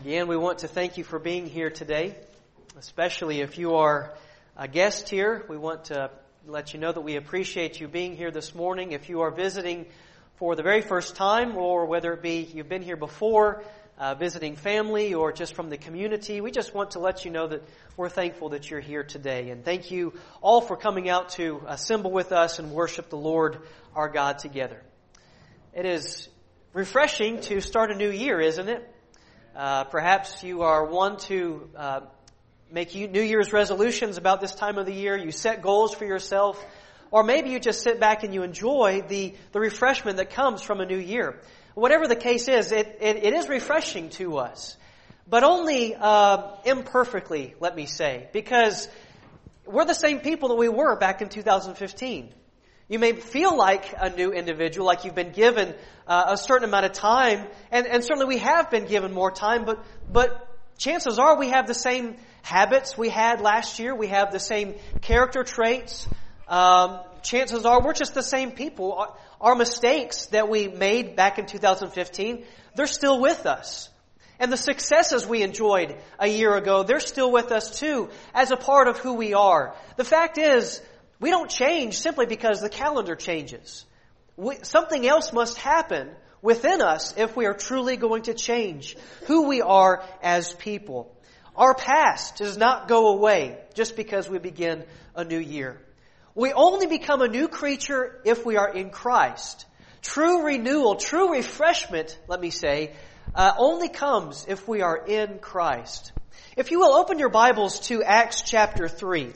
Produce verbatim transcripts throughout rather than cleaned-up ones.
Again, we want to thank you for being here today, especially if you are a guest here. We want to let you know that we appreciate you being here this morning. If you are visiting for the very first time, or whether it be you've been here before, uh, visiting family, or just from the community, we just want to let you know that we're thankful that you're here today. And thank you all for coming out to assemble with us and worship the Lord our God together. It is refreshing to start a new year, isn't it? Uh, perhaps you are one to uh, make New Year's resolutions about this time of the year. You set goals for yourself. Or maybe you just sit back and you enjoy the, the refreshment that comes from a new year. Whatever the case is, it, it, it is refreshing to us. But only uh, imperfectly, let me say. Because we're the same people that we were back in two thousand fifteen. You may feel like a new individual, like you've been given uh, a certain amount of time, and, and certainly we have been given more time, but, but chances are we have the same habits we had last year, we have the same character traits, um, chances are we're just the same people. Our, our mistakes that we made back in two thousand fifteen, they're still with us. And the successes we enjoyed a year ago, they're still with us too, as a part of who we are. The fact is, we don't change simply because the calendar changes. We, something else must happen within us if we are truly going to change who we are as people. Our past does not go away just because we begin a new year. We only become a new creature if we are in Christ. True renewal, true refreshment, let me say, uh, only comes if we are in Christ. If you will open your Bibles to Acts chapter three.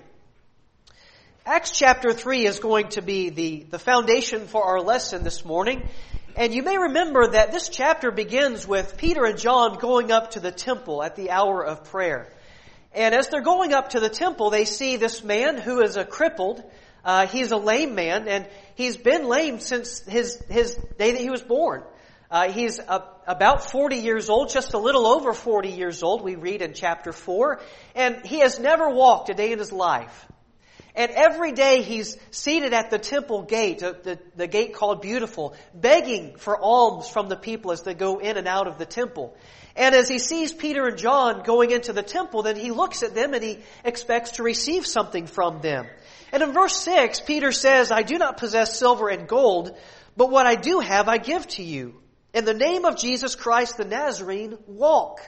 Acts chapter three is going to be the, the foundation for our lesson this morning. And you may remember that this chapter begins with Peter and John going up to the temple at the hour of prayer. And as they're going up to the temple, they see this man who is a crippled. Uh, he's a lame man, and he's been lame since his, his day that he was born. Uh, he's uh, about forty years old, just a little over forty years old, we read in chapter four. And he has never walked a day in his life. And every day he's seated at the temple gate, the, the gate called Beautiful, begging for alms from the people as they go in and out of the temple. And as he sees Peter and John going into the temple, then he looks at them and he expects to receive something from them. And in verse six, Peter says, "I do not possess silver and gold, but what I do have I give to you. In the name of Jesus Christ the Nazarene, walk."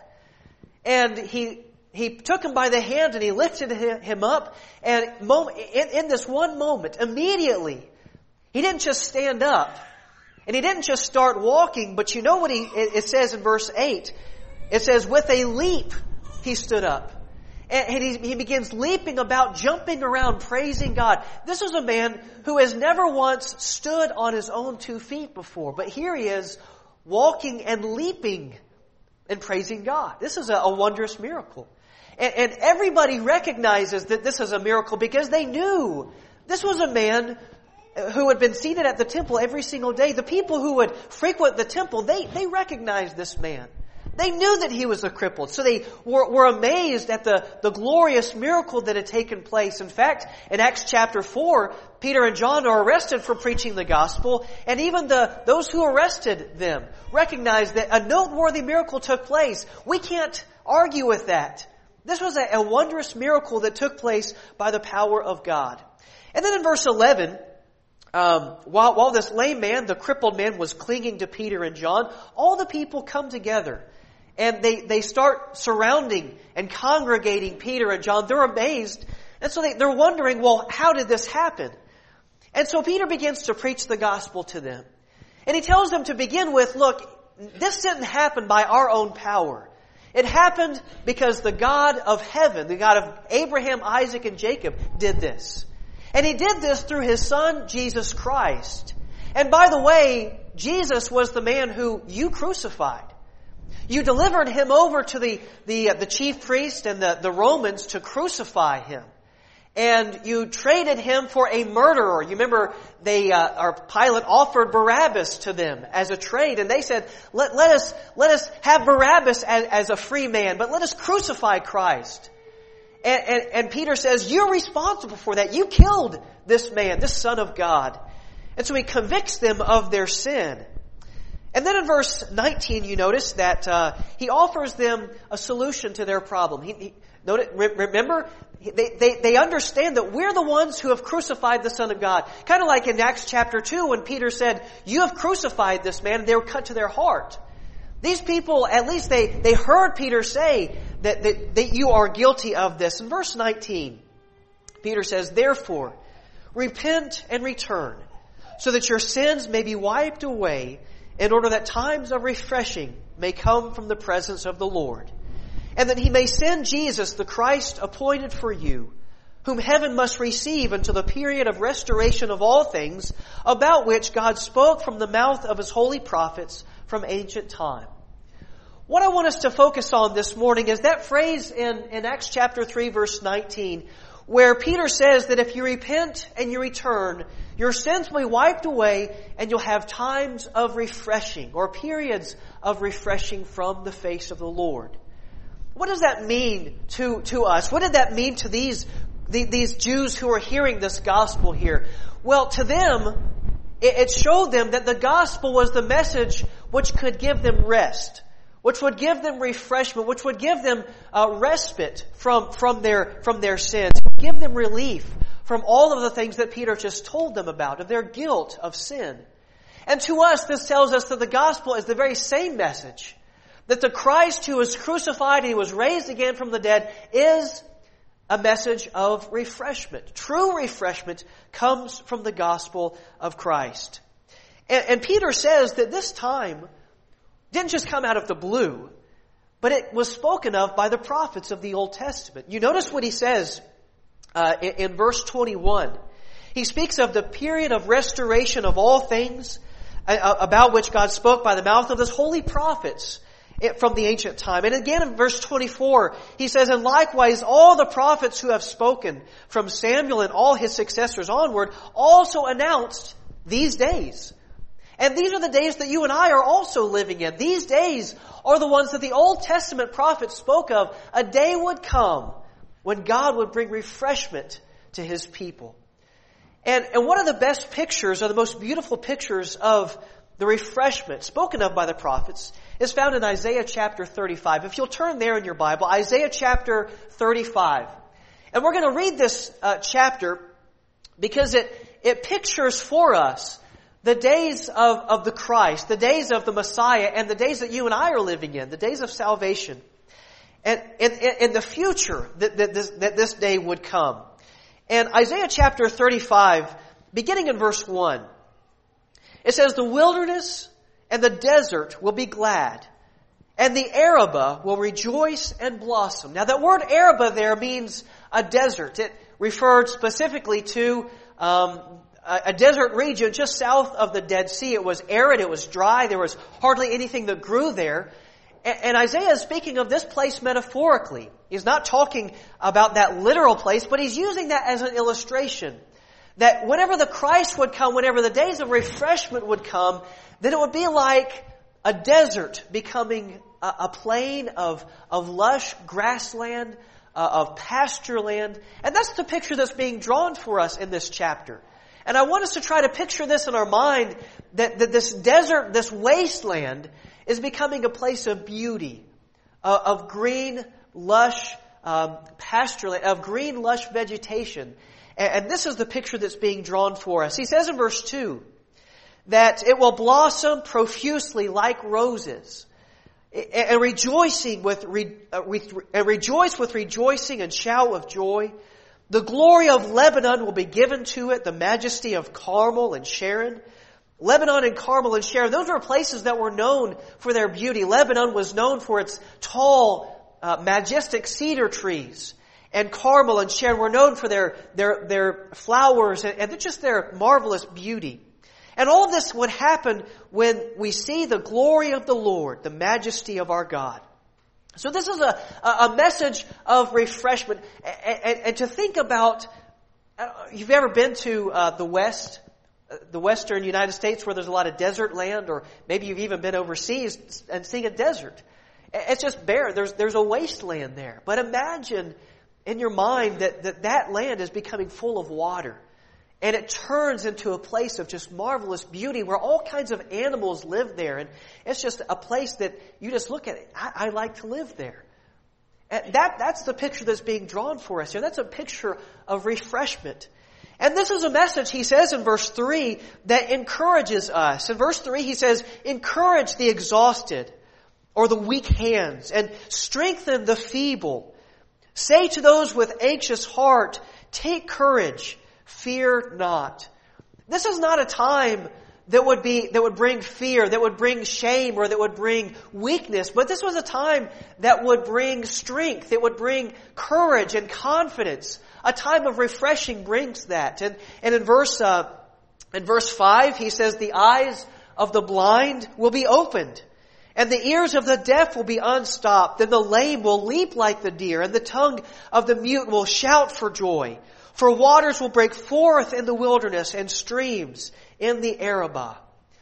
And he He took him by the hand and he lifted him up. And in this one moment, immediately, he didn't just stand up. And he didn't just start walking. But you know what he, it says in verse eight? It says, with a leap, he stood up. And he, he begins leaping about, jumping around, praising God. This is a man who has never once stood on his own two feet before. But here he is, walking and leaping and praising God. This is a, a wondrous miracle. And, and everybody recognizes that this is a miracle because they knew this was a man who had been seated at the temple every single day. The people who would frequent the temple, they, they recognized this man. They knew that he was a crippled. So they were, were amazed at the, the glorious miracle that had taken place. In fact, in Acts chapter four, Peter and John are arrested for preaching the gospel. And even the those who arrested them recognized that a noteworthy miracle took place. We can't argue with that. This was a, a wondrous miracle that took place by the power of God. And then in verse eleven, um, while, while this lame man, the crippled man, was clinging to Peter and John, all the people come together. And they, they start surrounding and congregating Peter and John. They're amazed. And so they, they're wondering, well, how did this happen? And so Peter begins to preach the gospel to them. And he tells them to begin with, look, this didn't happen by our own power. It happened because the God of heaven, the God of Abraham, Isaac, and Jacob did this. And He did this through His Son, Jesus Christ. And by the way, Jesus was the man who you crucified. You delivered Him over to the, the, the chief priest and the, the Romans to crucify Him. And you traded Him for a murderer. You remember they, uh, our Pilate offered Barabbas to them as a trade. And they said, let, let us, let us have Barabbas as, as a free man, but let us crucify Christ. And, and, and Peter says, you're responsible for that. You killed this man, this Son of God. And so he convicts them of their sin. And then in verse nineteen, you notice that uh, he offers them a solution to their problem. He, he, notice, remember, they, they, they understand that we're the ones who have crucified the Son of God. Kind of like in Acts chapter two when Peter said, "You have crucified this man," and they were cut to their heart. These people, at least they, they heard Peter say that, that, that you are guilty of this. In verse nineteen, Peter says, "Therefore, repent and return, so that your sins may be wiped away, in order that times of refreshing may come from the presence of the Lord, and that He may send Jesus, the Christ appointed for you, whom heaven must receive until the period of restoration of all things, about which God spoke from the mouth of His holy prophets from ancient time." What I want us to focus on this morning is that phrase in, in Acts chapter three, verse nineteen, where Peter says that if you repent and you return, your sins will be wiped away and you'll have times of refreshing, or periods of refreshing from the face of the Lord. What does that mean to, to us? What did that mean to these, the, these Jews who are hearing this gospel here? Well, to them, it, it showed them that the gospel was the message which could give them rest, which would give them refreshment, which would give them uh, respite from, from their, from their sins, give them relief from all of the things that Peter just told them about, of their guilt of sin. And to us, this tells us that the gospel is the very same message, that the Christ who was crucified and He was raised again from the dead is a message of refreshment. True refreshment comes from the gospel of Christ. And, and Peter says that this time didn't just come out of the blue, but it was spoken of by the prophets of the Old Testament. You notice what he says uh, in, in verse twenty-one. He speaks of the period of restoration of all things, uh, about which God spoke by the mouth of His holy prophets from the ancient time. And again in verse twenty-four, he says, "And likewise all the prophets who have spoken from Samuel and all his successors onward also announced these days." And these are the days that you and I are also living in. These days are the ones that the Old Testament prophets spoke of. A day would come when God would bring refreshment to His people. And, and one of the best pictures, or the most beautiful pictures of the refreshment spoken of by the prophets, is found in Isaiah chapter thirty-five. If you'll turn there in your Bible, Isaiah chapter thirty-five. And we're going to read this uh, chapter because it, it pictures for us the days of, of the Christ, the days of the Messiah, and the days that you and I are living in, the days of salvation. And in the future that, that, this, that this day would come. And Isaiah chapter thirty-five, beginning in verse one, it says, "The wilderness and the desert will be glad, and the Arabah will rejoice and blossom." Now that word Arabah there means a desert. It referred specifically to um, a desert region just south of the Dead Sea. It was arid, it was dry, there was hardly anything that grew there. And Isaiah is speaking of this place metaphorically. He's not talking about that literal place, but he's using that as an illustration. That whenever the Christ would come, whenever the days of refreshment would come, then it would be like a desert becoming a, a plain of, of lush grassland, uh, of pasture land. And that's the picture that's being drawn for us in this chapter. And I want us to try to picture this in our mind, that, that this desert, this wasteland, is becoming a place of beauty, uh, of green, lush um, pasture land, of green, lush vegetation. And, and this is the picture that's being drawn for us. He says in verse two that it will blossom profusely like roses, and rejoicing with, re, uh, with and rejoice with rejoicing and shout of joy. The glory of Lebanon will be given to it, the majesty of Carmel and Sharon. Lebanon and Carmel and Sharon, those were places that were known for their beauty. Lebanon was known for its tall, uh, majestic cedar trees. And Carmel and Sharon were known for their, their, their flowers and, and just their marvelous beauty. And all of this would happen when we see the glory of the Lord, the majesty of our God. So this is a, a message of refreshment. And, and, and to think about, uh, you've ever been to uh, the West, uh, the Western United States where there's a lot of desert land, or maybe you've even been overseas and seen a desert. It's just bare. There's, there's a wasteland there. But imagine in your mind that, that that land is becoming full of water. And it turns into a place of just marvelous beauty where all kinds of animals live there. And it's just a place that you just look at it. I, I like to live there. And that, that's the picture that's being drawn for us here. That's a picture of refreshment. And this is a message, he says in verse three, that encourages us. In verse three, he says, encourage the exhausted or the weak hands and strengthen the feeble. Say to those with anxious heart, take courage. Fear not. This is not a time that would be, that would bring fear, that would bring shame, or that would bring weakness. But this was a time that would bring strength. It would bring courage and confidence. A time of refreshing brings that. And, and in verse, uh, in verse five, he says, the eyes of the blind will be opened, and the ears of the deaf will be unstopped, and the lame will leap like the deer, and the tongue of the mute will shout for joy. For waters will break forth in the wilderness and streams in the Arabah.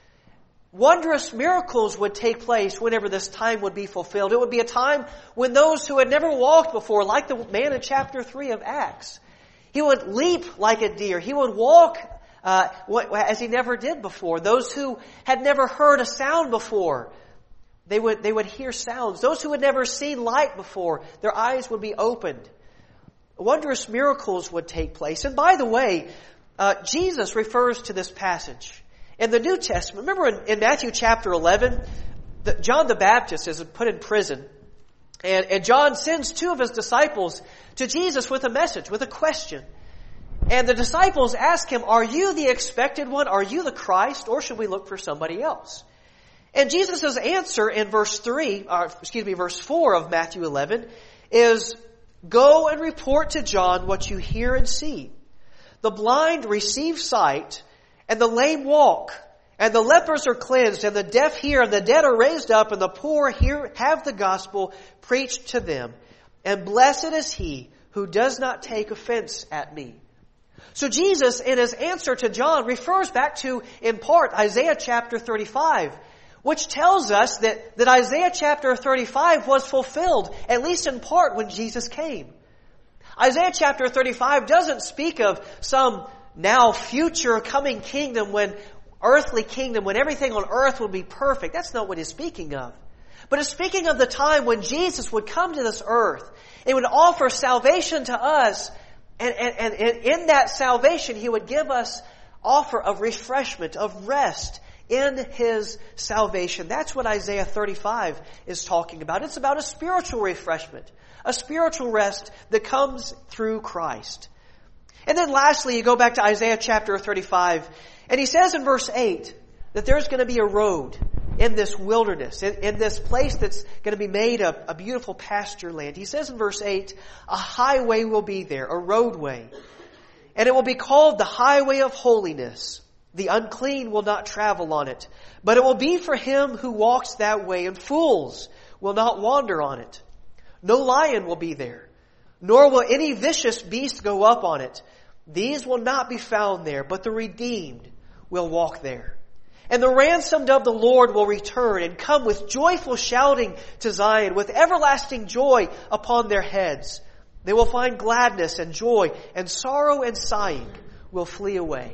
Wondrous miracles would take place whenever this time would be fulfilled. It would be a time when those who had never walked before, like the man in chapter three of Acts, he would leap like a deer. He would walk uh, as he never did before. Those who had never heard a sound before, they would, they would hear sounds. Those who had never seen light before, their eyes would be opened. Wondrous miracles would take place. And by the way, uh, Jesus refers to this passage in the New Testament. Remember in, in Matthew chapter eleven, the, John the Baptist is put in prison. And, and John sends two of his disciples to Jesus with a message, with a question. And the disciples ask him, are you the expected one? Are you the Christ? Or should we look for somebody else? And Jesus' answer in verse three, or excuse me, verse four of Matthew eleven is, go and report to John what you hear and see. The blind receive sight, and the lame walk, and the lepers are cleansed, and the deaf hear, and the dead are raised up, and the poor hear, have the gospel preached to them. And blessed is he who does not take offense at me. So Jesus, in his answer to John, refers back to, in part, Isaiah chapter thirty-five, which tells us that, that Isaiah chapter thirty-five was fulfilled, at least in part, when Jesus came. Isaiah chapter thirty-five doesn't speak of some now future coming kingdom, when earthly kingdom, when everything on earth will be perfect. That's not what it's speaking of. But it's speaking of the time when Jesus would come to this earth. It would offer salvation to us, and, and, and in that salvation He would give us offer of refreshment, of rest, in His salvation. That's what Isaiah thirty-five is talking about. It's about a spiritual refreshment, a spiritual rest that comes through Christ. And then lastly, you go back to Isaiah chapter thirty-five, and he says in verse eight that there's going to be a road in this wilderness, in, in this place that's going to be made a, a beautiful pasture land. He says in verse eight, a highway will be there, a roadway, and it will be called the highway of holiness. The unclean will not travel on it, but it will be for him who walks that way, and fools will not wander on it. No lion will be there, nor will any vicious beast go up on it. These will not be found there, but the redeemed will walk there. And the ransomed of the Lord will return and come with joyful shouting to Zion, with everlasting joy upon their heads. They will find gladness and joy, and sorrow and sighing will flee away.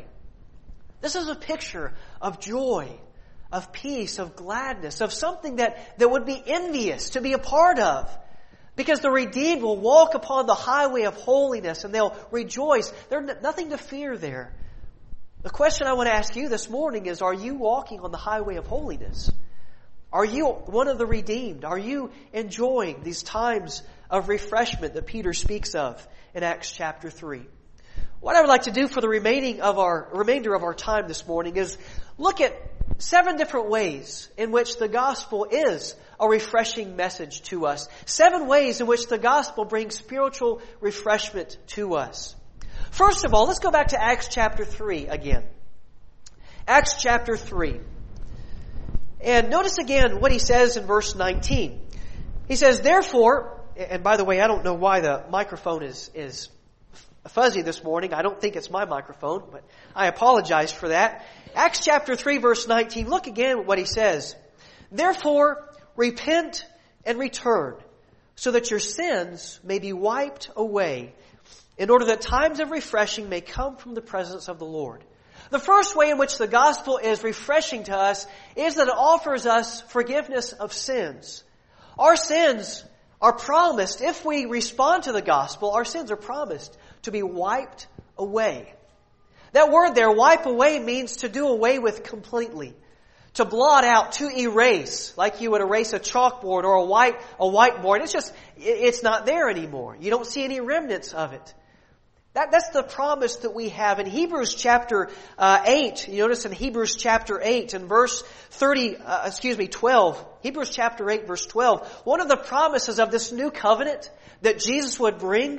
This is a picture of joy, of peace, of gladness, of something that, that would be envious to be a part of. Because the redeemed will walk upon the highway of holiness, and they'll rejoice. There's nothing to fear there. The question I want to ask you this morning is, are you walking on the highway of holiness? Are you one of the redeemed? Are you enjoying these times of refreshment that Peter speaks of in Acts chapter three? What I would like to do for the remaining of our remainder of our time this morning is look at seven different ways in which the gospel is a refreshing message to us. Seven ways in which the gospel brings spiritual refreshment to us. First of all, let's go back to Acts chapter three again. Acts chapter three. And notice again what he says in verse nineteen. He says, therefore, and by the way, I don't know why the microphone is, is fuzzy this morning. I don't think it's my microphone, but I apologize for that. Acts chapter three, verse nineteen. Look again at what he says. Therefore, repent and return, so that your sins may be wiped away, in order that times of refreshing may come from the presence of the Lord. The first way in which the gospel is refreshing to us is that it offers us forgiveness of sins. Our sins are promised, if we respond to the gospel, our sins are promised to be wiped away. That word there, wipe away, means to do away with completely. To blot out, to erase, like you would erase a chalkboard or a white a whiteboard. It's just, it's not there anymore. You don't see any remnants of it. That, that's the promise that we have in Hebrews chapter uh, eight. You notice in Hebrews chapter eight and verse thirty, uh, excuse me, twelve. Hebrews chapter eight, verse twelve. One of the promises of this new covenant that Jesus would bring,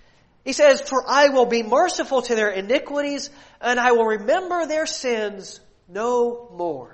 he says, "For I will be merciful to their iniquities, and I will remember their sins no more."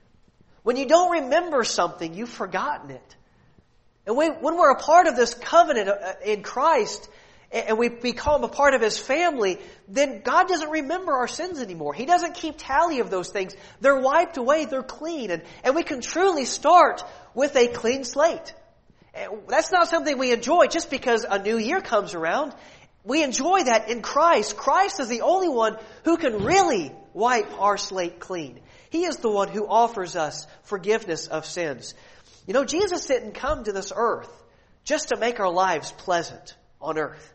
When you don't remember something, you've forgotten it. And we, when we're a part of this covenant in Christ, and we become a part of His family, then God doesn't remember our sins anymore. He doesn't keep tally of those things. They're wiped away, they're clean, and, and we can truly start with a clean slate. And that's not something we enjoy just because a new year comes around. We enjoy that in Christ. Christ is the only one who can really wipe our slate clean. He is the one who offers us forgiveness of sins. You know, Jesus didn't come to this earth just to make our lives pleasant on earth.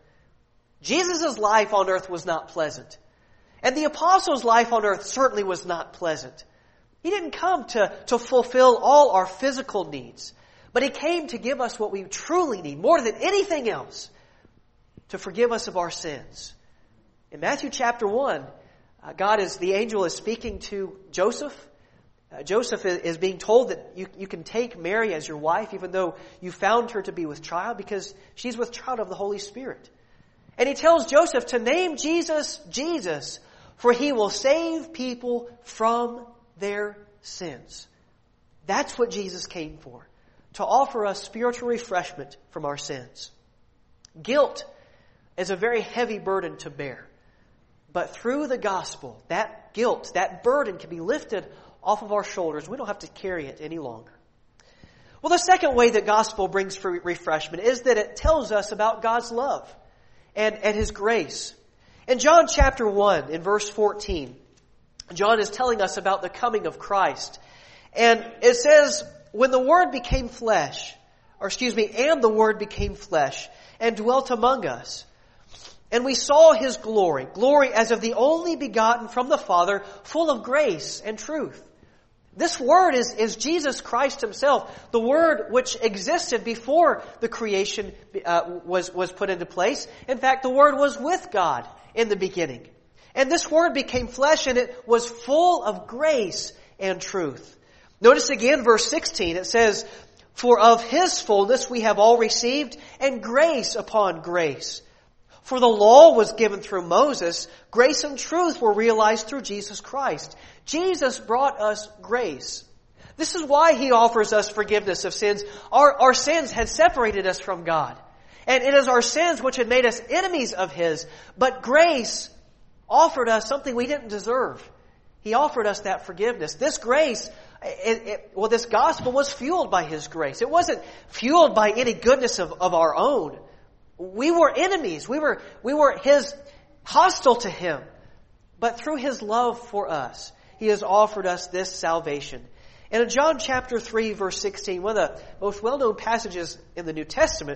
Jesus' life on earth was not pleasant. And the apostles' life on earth certainly was not pleasant. He didn't come to, to fulfill all our physical needs, but He came to give us what we truly need, more than anything else, to forgive us of our sins. In Matthew chapter one, uh, God is, the angel is speaking to Joseph. Uh, Joseph is, is being told that you, you can take Mary as your wife, even though you found her to be with child, because she's with child of the Holy Spirit. And he tells Joseph to name Jesus, Jesus, for He will save people from their sins. That's what Jesus came for, to offer us spiritual refreshment from our sins. Guilt is a very heavy burden to bear. But through the gospel, that guilt, that burden can be lifted off of our shoulders. We don't have to carry it any longer. Well, the second way that gospel brings for refreshment is that it tells us about God's love and, and His grace. In John chapter one, in verse fourteen, John is telling us about the coming of Christ. And it says, when the Word became flesh, or excuse me, and the Word became flesh, and dwelt among us, and we saw His glory, glory as of the only begotten from the Father, full of grace and truth. This Word is, is Jesus Christ Himself, the Word which existed before the creation uh, was, was put into place. In fact, the Word was with God in the beginning. And this Word became flesh, and it was full of grace and truth. Notice again verse sixteen, it says, "For of His fullness we have all received, and grace upon grace. For the law was given through Moses, grace and truth were realized through Jesus Christ." Jesus brought us grace. This is why He offers us forgiveness of sins. Our, our sins had separated us from God. And it is our sins which had made us enemies of His. But grace offered us something we didn't deserve. He offered us that forgiveness. This grace, it, it, well, this gospel was fueled by His grace. It wasn't fueled by any goodness of, of our own. We were enemies. We were, we were His, hostile to Him. But through His love for us, He has offered us this salvation. And in John chapter three, verse sixteen, one of the most well-known passages in the New Testament,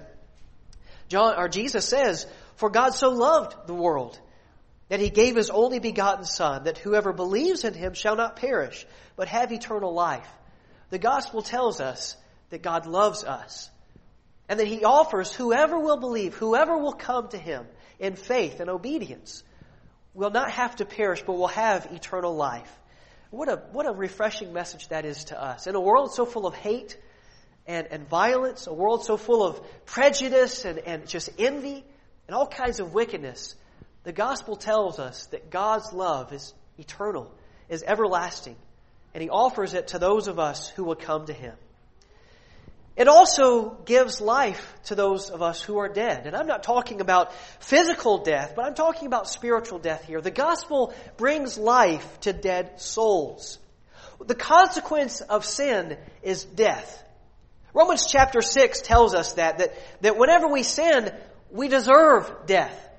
John, or Jesus says, "For God so loved the world, that He gave His only begotten Son, that whoever believes in Him shall not perish, but have eternal life." The gospel tells us that God loves us, and that He offers whoever will believe, whoever will come to Him in faith and obedience, will not have to perish, but will have eternal life. What a what a refreshing message that is to us. In a world so full of hate and, and violence, a world so full of prejudice and, and just envy and all kinds of wickedness, the gospel tells us that God's love is eternal, is everlasting, and He offers it to those of us who will come to Him. It also gives life to those of us who are dead. And I'm not talking about physical death, but I'm talking about spiritual death here. The gospel brings life to dead souls. The consequence of sin is death. Romans chapter six tells us that, that, that whenever we sin, we deserve death.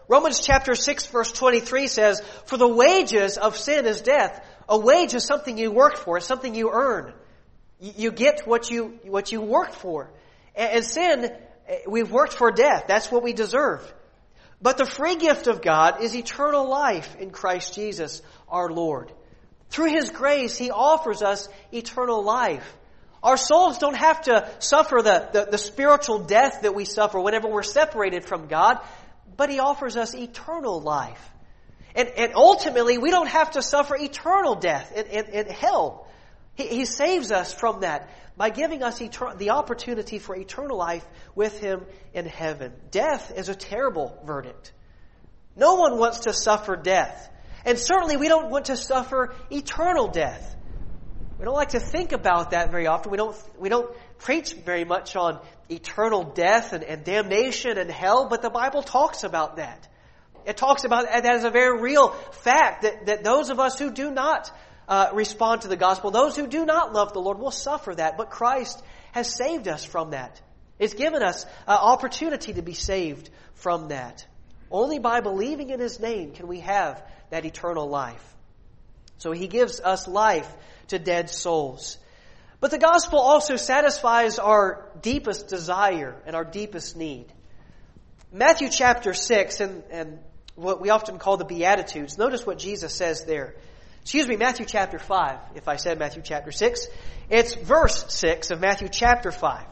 Romans chapter six verse twenty-three says, "For the wages of sin is death." A wage is something you work for. It's something you earn. You get what you what you work for. And sin, we've worked for death. That's what we deserve. But the free gift of God is eternal life in Christ Jesus our Lord. Through His grace, He offers us eternal life. Our souls don't have to suffer the, the, the spiritual death that we suffer whenever we're separated from God, but He offers us eternal life. And, and ultimately, we don't have to suffer eternal death in, in, in hell. He, he saves us from that by giving us etern- the opportunity for eternal life with Him in heaven. Death is a terrible verdict. No one wants to suffer death. And certainly we don't want to suffer eternal death. We don't like to think about that very often. We don't, we don't preach very much on eternal death and, and damnation and hell, but the Bible talks about that. It talks about that as a very real fact that, that those of us who do not uh, respond to the gospel, those who do not love the Lord will suffer that. But Christ has saved us from that. It's given us uh, opportunity to be saved from that. Only by believing in His name can we have that eternal life. So He gives us life to dead souls. But the gospel also satisfies our deepest desire and our deepest need. Matthew chapter six and, and what we often call the Beatitudes. Notice what Jesus says there. Excuse me, Matthew chapter five, if I said Matthew chapter six. It's verse six of Matthew chapter five.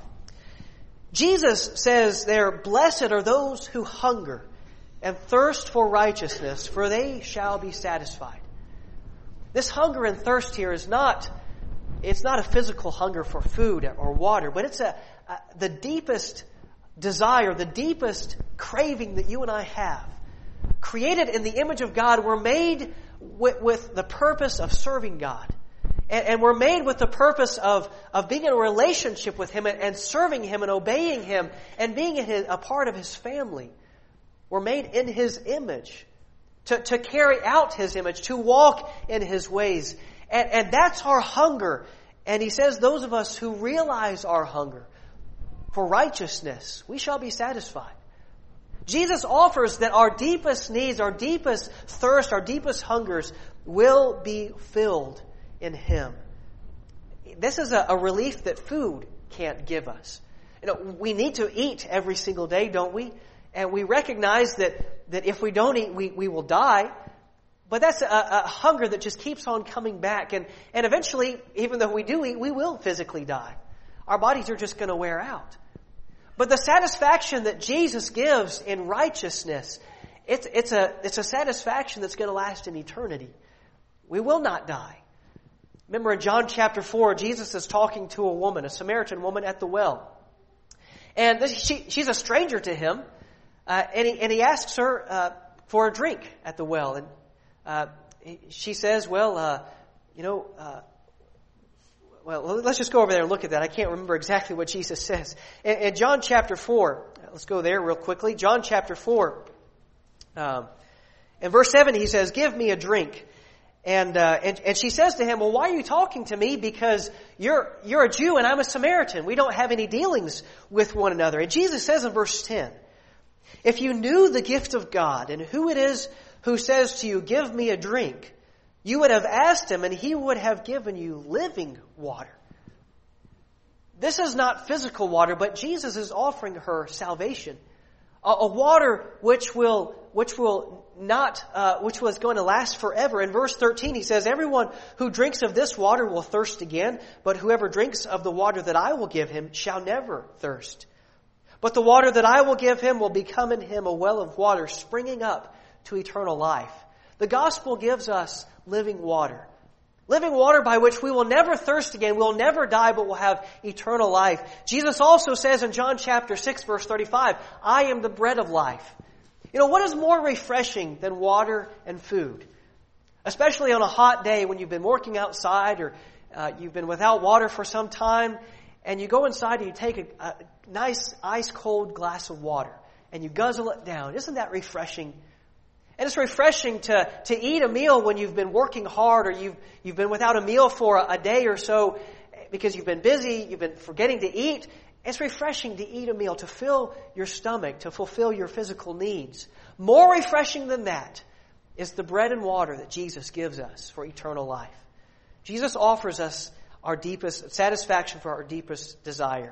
Jesus says there, "Blessed are those who hunger and thirst for righteousness, for they shall be satisfied." This hunger and thirst here is not, it's not a physical hunger for food or water, but it's a, a the deepest desire, the deepest craving that you and I have. Created in the image of God, we're made with, with the purpose of serving God. And, and we're made with the purpose of, of being in a relationship with Him and, and serving Him and obeying Him and being in his, a part of His family. We're made in His image to, to carry out His image, to walk in His ways. And, and that's our hunger. And He says those of us who realize our hunger for righteousness, we shall be satisfied. Jesus offers that our deepest needs, our deepest thirst, our deepest hungers will be filled in Him. This is a, a relief that food can't give us. You know, we need to eat every single day, don't we? And we recognize that, that if we don't eat, we, we will die. But that's a, a hunger that just keeps on coming back. And, and eventually, even though we do eat, we will physically die. Our bodies are just going to wear out. But the satisfaction that Jesus gives in righteousness, it's, it's, a, it's a satisfaction that's going to last in eternity. We will not die. Remember in John chapter four, Jesus is talking to a woman, a Samaritan woman at the well. And this, she, she's a stranger to him. Uh, and, he, and he asks her uh, for a drink at the well. And uh, she says, well, uh, you know... Uh, Well, let's just go over there and look at that. I can't remember exactly what Jesus says. In, in John chapter four, let's go there real quickly. John chapter four, um, in verse seven, He says, "Give me a drink." And, uh, and and she says to Him, "Well, why are you talking to me? Because you're you're a Jew and I'm a Samaritan. We don't have any dealings with one another." And Jesus says in verse ten, "If you knew the gift of God and who it is who says to you, 'Give me a drink,' you would have asked Him, and He would have given you living water." This is not physical water, but Jesus is offering her salvation, a, a water which will, which will not, uh, which was going to last forever. In verse thirteen, He says, "Everyone who drinks of this water will thirst again, but whoever drinks of the water that I will give him shall never thirst. But the water that I will give him will become in him a well of water springing up to eternal life." The gospel gives us living water. Living water by which we will never thirst again. We'll never die, but we'll have eternal life. Jesus also says in John chapter six, verse thirty-five, "I am the bread of life." You know, what is more refreshing than water and food? Especially on a hot day when you've been working outside or uh, you've been without water for some time, and you go inside and you take a, a nice ice-cold glass of water and you guzzle it down. Isn't that refreshing? And it's refreshing to, to eat a meal when you've been working hard or you've, you've been without a meal for a, a day or so because you've been busy, you've been forgetting to eat. It's refreshing to eat a meal, to fill your stomach, to fulfill your physical needs. More refreshing than that is the bread and water that Jesus gives us for eternal life. Jesus offers us our deepest satisfaction for our deepest desire.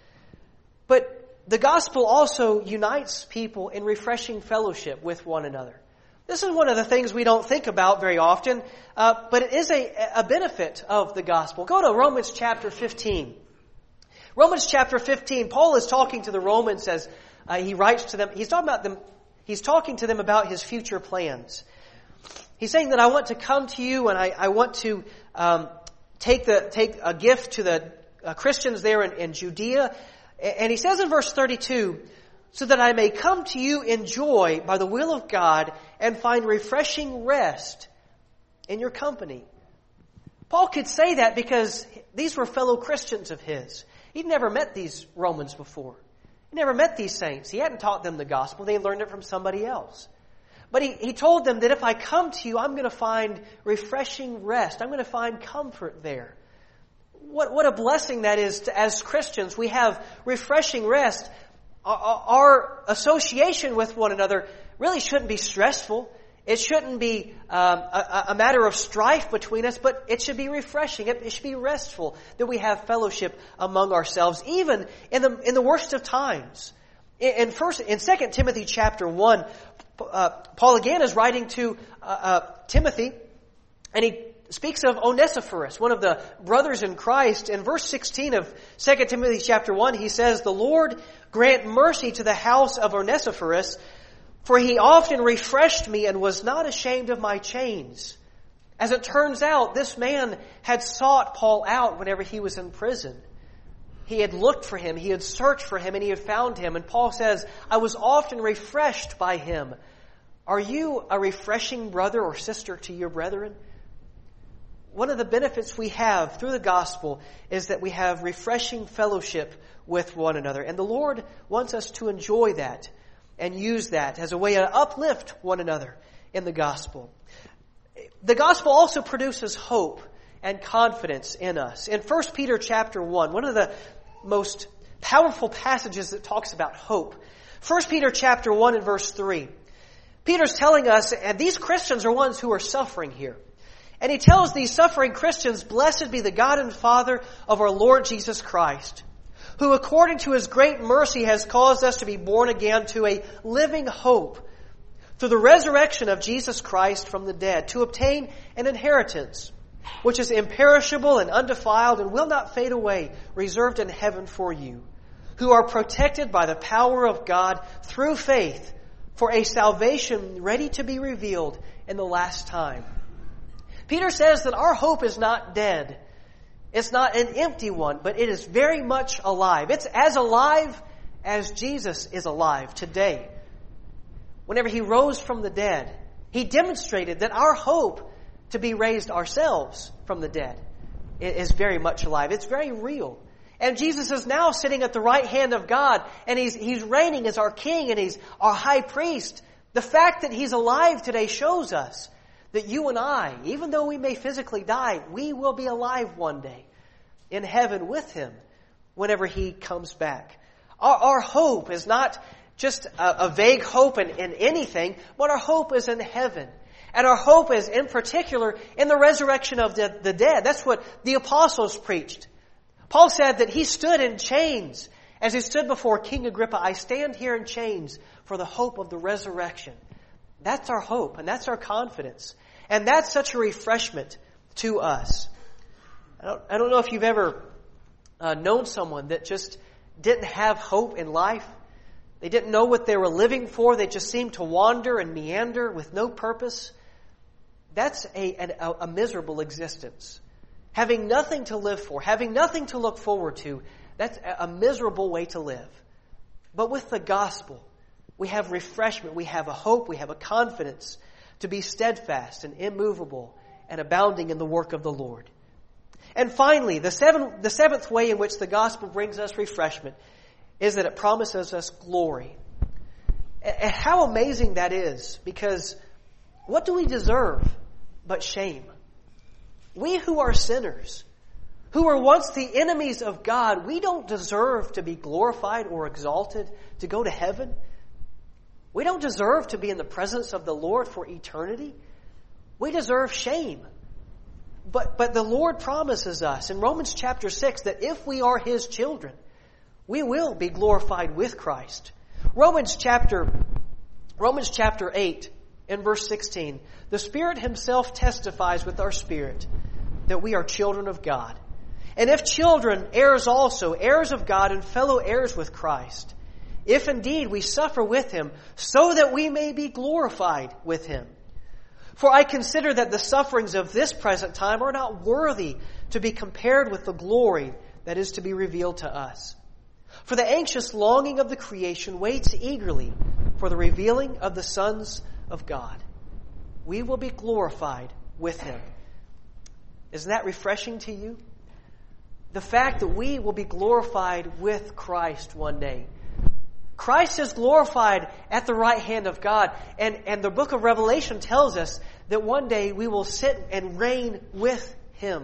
But the gospel also unites people in refreshing fellowship with one another. This is one of the things we don't think about very often, uh, but it is a, a benefit of the gospel. Go to Romans chapter fifteen. Romans chapter fifteen, Paul is talking to the Romans as uh, he writes to them. He's talking about them. He's talking to them about his future plans. He's saying that I want to come to you and I, I want to um, take the take a gift to the uh, Christians there in, in Judea. And he says in verse thirty-two, so that I may come to you in joy by the will of God and find refreshing rest in your company. Paul could say that because these were fellow Christians of his. He'd never met these Romans before. He never met these saints. He hadn't taught them the gospel. They learned it from somebody else. But he, he told them that if I come to you, I'm going to find refreshing rest. I'm going to find comfort there. What, what a blessing that is to, as Christians. We have refreshing rest. Our, our association with one another really shouldn't be stressful. It shouldn't be um, a, a matter of strife between us, but it should be refreshing. It, it should be restful that we have fellowship among ourselves, even in the in the worst of times. In, in first, in Second Timothy chapter one, uh, Paul again is writing to uh, uh, Timothy, and he speaks of Onesiphorus, one of the brothers in Christ. In verse sixteen of Second Timothy chapter one, he says, "The Lord grant mercy to the house of Onesiphorus, for he often refreshed me and was not ashamed of my chains." As it turns out, this man had sought Paul out whenever he was in prison. He had looked for him, he had searched for him, and he had found him. And Paul says, "I was often refreshed by him." Are you a refreshing brother or sister to your brethren? One of the benefits we have through the gospel is that we have refreshing fellowship with one another. And the Lord wants us to enjoy that and use that as a way to uplift one another in the gospel. The gospel also produces hope and confidence in us. In First Peter chapter one, one of the most powerful passages that talks about hope. First Peter chapter one and verse three. Peter's telling us, and these Christians are ones who are suffering here. And he tells these suffering Christians, "Blessed be the God and Father of our Lord Jesus Christ, who according to His great mercy has caused us to be born again to a living hope through the resurrection of Jesus Christ from the dead, to obtain an inheritance which is imperishable and undefiled and will not fade away, reserved in heaven for you, who are protected by the power of God through faith for a salvation ready to be revealed in the last time." Peter says that our hope is not dead. It's not an empty one, but it is very much alive. It's as alive as Jesus is alive today. Whenever He rose from the dead, He demonstrated that our hope to be raised ourselves from the dead is very much alive. It's very real. And Jesus is now sitting at the right hand of God, and He's, He's reigning as our King, and He's our high priest. The fact that He's alive today shows us that you and I, even though we may physically die, we will be alive one day in heaven with Him whenever He comes back. Our, our hope is not just a, a vague hope in, in anything, but our hope is in heaven. And our hope is in particular in the resurrection of the, the dead. That's what the apostles preached. Paul said that he stood in chains as he stood before King Agrippa. "I stand here in chains for the hope of the resurrection." That's our hope, and that's our confidence. And that's such a refreshment to us. I don't, I don't know if you've ever uh, known someone that just didn't have hope in life. They didn't know what they were living for. They just seemed to wander and meander with no purpose. That's a, a, a miserable existence. Having nothing to live for, having nothing to look forward to, that's a miserable way to live. But with the gospel, we have refreshment, we have a hope, we have a confidence to be steadfast and immovable and abounding in the work of the Lord. And finally, the seventh, the seventh way in which the gospel brings us refreshment is that it promises us glory. And how amazing that is, because what do we deserve but shame? We who are sinners, who were once the enemies of God, we don't deserve to be glorified or exalted, to go to heaven. We don't deserve to be in the presence of the Lord for eternity. We deserve shame. But, but the Lord promises us in Romans chapter six that if we are His children, we will be glorified with Christ. Romans chapter, Romans chapter eight and verse sixteen, the Spirit Himself testifies with our spirit that we are children of God. And if children, heirs also, heirs of God and fellow heirs with Christ, if indeed we suffer with Him, so that we may be glorified with Him. For I consider that the sufferings of this present time are not worthy to be compared with the glory that is to be revealed to us. For the anxious longing of the creation waits eagerly for the revealing of the sons of God. We will be glorified with Him. Isn't that refreshing to you? The fact that we will be glorified with Christ one day. Christ is glorified at the right hand of God. And, and the book of Revelation tells us that one day we will sit and reign with Him.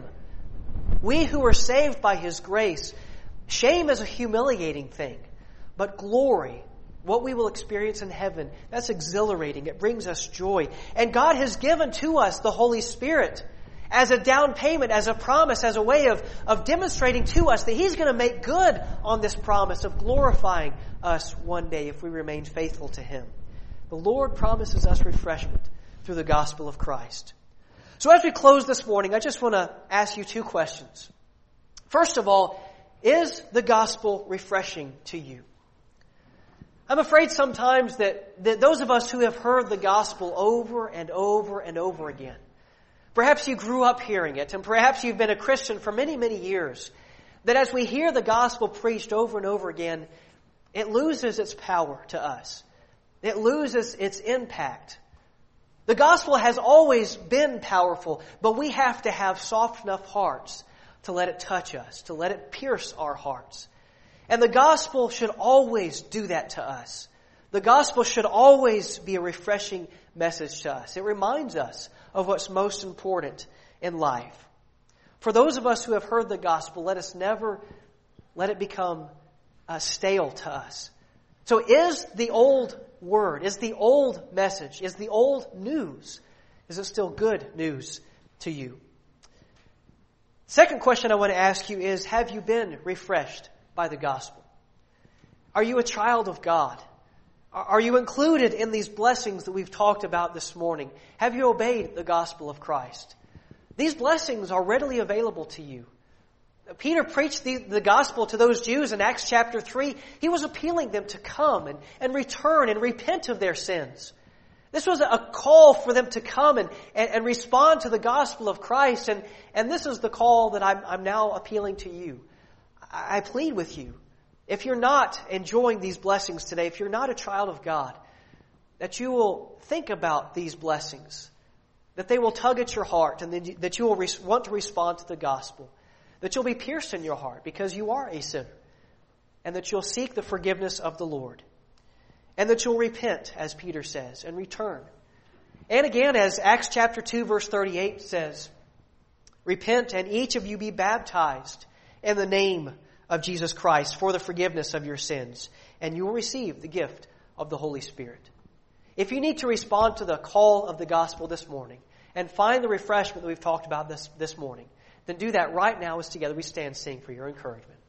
We who are saved by His grace, shame is a humiliating thing. But glory, what we will experience in heaven, that's exhilarating. It brings us joy. And God has given to us the Holy Spirit as a down payment, as a promise, as a way of, of demonstrating to us that He's going to make good on this promise of glorifying us one day if we remain faithful to Him. The Lord promises us refreshment through the gospel of Christ. So as we close this morning, I just want to ask you two questions. First of all, is the gospel refreshing to you? I'm afraid sometimes that, that those of us who have heard the gospel over and over and over again, perhaps you grew up hearing it, and perhaps you've been a Christian for many, many years, that as we hear the gospel preached over and over again, it loses its power to us. It loses its impact. The gospel has always been powerful, but we have to have soft enough hearts to let it touch us, to let it pierce our hearts. And the gospel should always do that to us. The gospel should always be a refreshing message to us. It reminds us of what's most important in life. For those of us who have heard the gospel, let us never let it become uh, stale to us. So is the old word, is the old message, is the old news, is it still good news to you? Second question I want to ask you is, have you been refreshed by the gospel? Are you a child of God? Are you included in these blessings that we've talked about this morning? Have you obeyed the gospel of Christ? These blessings are readily available to you. Peter preached the, the gospel to those Jews in Acts chapter three. He was appealing them to come and, and return and repent of their sins. This was a call for them to come and, and, and respond to the gospel of Christ. And, and this is the call that I'm, I'm now appealing to you. I, I plead with you, if you're not enjoying these blessings today, if you're not a child of God, that you will think about these blessings, that they will tug at your heart, and then you, that you will res- want to respond to the gospel, that you'll be pierced in your heart because you are a sinner, and that you'll seek the forgiveness of the Lord, and that you'll repent, as Peter says, and return. And again, as Acts chapter two, verse thirty-eight says, repent and each of you be baptized in the name of Jesus Christ for the forgiveness of your sins, and you will receive the gift of the Holy Spirit. If you need to respond to the call of the gospel this morning and find the refreshment that we've talked about this, this morning, then do that right now as together we stand and sing for your encouragement.